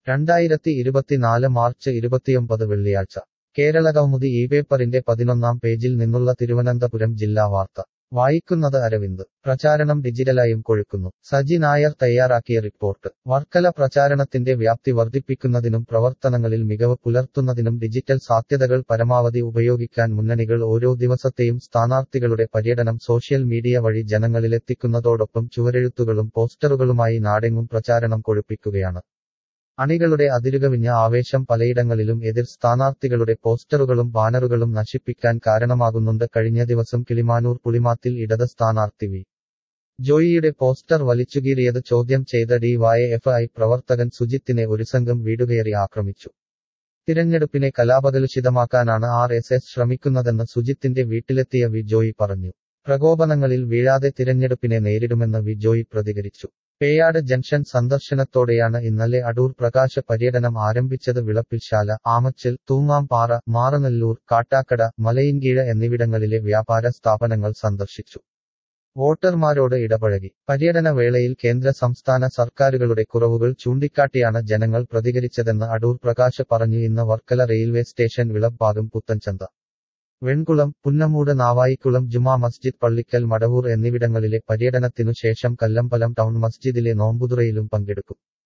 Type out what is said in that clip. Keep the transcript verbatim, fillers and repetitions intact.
രണ്ടായിരത്തി ഇരുപത്തിനാല് മാർച്ച് ഇരുപത്തിയൊമ്പത് വെള്ളിയാഴ്ച കേരളകൗമുദി ഈ പേപ്പറിന്റെ പതിനൊന്നാം പേജിൽ നിന്നുള്ള തിരുവനന്തപുരം ജില്ലാ വാർത്ത വായിക്കുന്നത് അരവിന്ദ്. പ്രചാരണം ഡിജിറ്റലായും കൊഴുക്കുന്നു. സജി നായർ തയ്യാറാക്കിയ റിപ്പോർട്ട്. വർക്കല പ്രചാരണത്തിന്റെ വ്യാപ്തി വർദ്ധിപ്പിക്കുന്നതിനും പ്രവർത്തനങ്ങളിൽ മികവ് പുലർത്തുന്നതിനും ഡിജിറ്റൽ സാധ്യതകൾ പരമാവധി ഉപയോഗിക്കാൻ മുന്നണികൾ ഓരോ ദിവസത്തെയും സ്ഥാനാർത്ഥികളുടെ പര്യടനം സോഷ്യൽ മീഡിയ വഴി ജനങ്ങളിലെത്തിക്കുന്നതോടൊപ്പം ചുവരെഴുത്തുകളും പോസ്റ്ററുകളുമായി നാടെങ്ങും പ്രചാരണം കൊഴുപ്പിക്കുകയാണ്. അണികളുടെ അതിരുകവിഞ്ഞ ആവേശം പലയിടങ്ങളിലും എതിർ സ്ഥാനാർത്ഥികളുടെ പോസ്റ്ററുകളും ബാനറുകളും നശിപ്പിക്കാൻ കാരണമാകുന്നുണ്ട്. കഴിഞ്ഞ ദിവസം കിളിമാനൂർ പുളിമാത്തിൽ ഇടത് സ്ഥാനാർത്ഥി വി ജോയിയുടെ പോസ്റ്റർ വലിച്ചുകീറിയത് ചോദ്യം ചെയ്ത ഡി വൈ എഫ് ഐ പ്രവർത്തകൻ സുജിത്തിനെ ഒരു സംഘം വീടുകയറി ആക്രമിച്ചു. തിരഞ്ഞെടുപ്പിനെ കലാപകലുഷിതമാക്കാനാണ് ആർ എസ് എസ് ശ്രമിക്കുന്നതെന്ന് സുജിത്തിന്റെ വീട്ടിലെത്തിയ വി ജോയി പറഞ്ഞു. പ്രകോപനങ്ങളിൽ വീഴാതെ തിരഞ്ഞെടുപ്പിനെ നേരിടുമെന്ന് വി ജോയി പ്രതികരിച്ചു. പേയാട് ജംഗ്ഷൻ സന്ദർശനത്തോടെയാണ് ഇന്നലെ അടൂർ പ്രകാശ പര്യടനം ആരംഭിച്ചത്. വിളപ്പിൽശാല, ആമച്ചൽ, തൂങ്ങാംപാറ, മാറനല്ലൂർ, കാട്ടാക്കട, മലയിൻകീഴ എന്നിവിടങ്ങളിലെ വ്യാപാര സ്ഥാപനങ്ങൾ സന്ദർശിച്ചു. വോട്ടർമാരോട് ഇടപഴകി. പര്യടന വേളയിൽ കേന്ദ്ര സംസ്ഥാന സർക്കാരുകളുടെ കുറവുകൾ ചൂണ്ടിക്കാട്ടിയാണ് ജനങ്ങൾ പ്രതികരിച്ചതെന്ന് അടൂർ പ്രകാശ് പറഞ്ഞു. ഇന്ന് വർക്കല റെയിൽവേ സ്റ്റേഷൻ, വിളപ്പാകം, പുത്തൻചന്ത, വെൺകുളം, പുന്നമൂട്, നാവായിക്കുളം, ജുമാ മസ്ജിദ്, പള്ളിക്കൽ, മടവൂർ എന്നിവിടങ്ങളിലെ പര്യടനത്തിനു ശേഷം കല്ലമ്പലം ടൗൺ മസ്ജിദിലെ നോമ്പുതുറയിലും പങ്കെടുക്കും.